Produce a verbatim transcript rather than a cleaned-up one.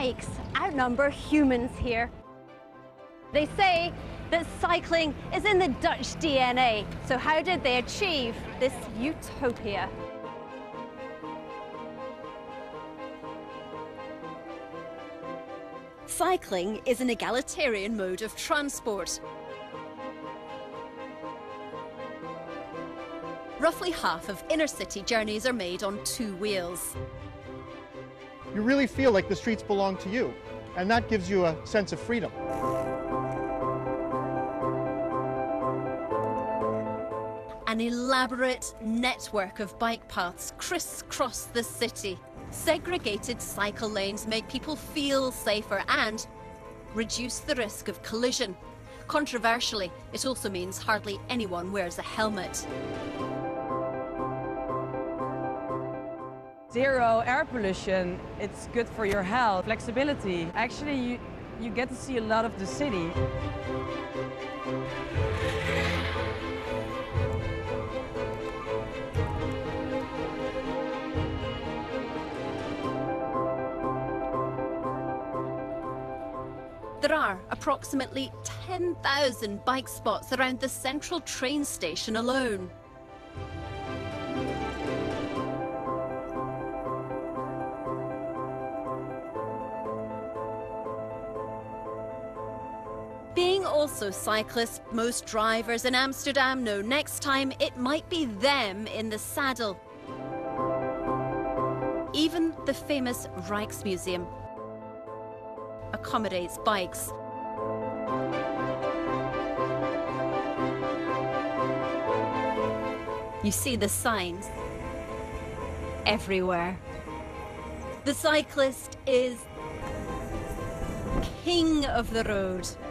bikes outnumber humans here. They say that cycling is in the Dutch D N A, so how did they achieve this utopia? Cycling is an egalitarian mode of transport. Roughly half of inner-city journeys are made on two wheels. You really feel like the streets belong to you, and that gives you a sense of freedom. An elaborate network of bike paths crisscross the city. Segregated cycle lanes make people feel safer and reduce the risk of collision. Controversially, it also means hardly anyone wears a helmet. Zero air pollution, it's good for your health. Flexibility, actually you, you get to see a lot of the city. There are approximately ten thousand bike spots around the central train station alone. Being also cyclists, most drivers in Amsterdam know next time it might be them in the saddle. Even the famous Rijksmuseum accommodates bikes. You see the signs everywhere. The cyclist is king of the road.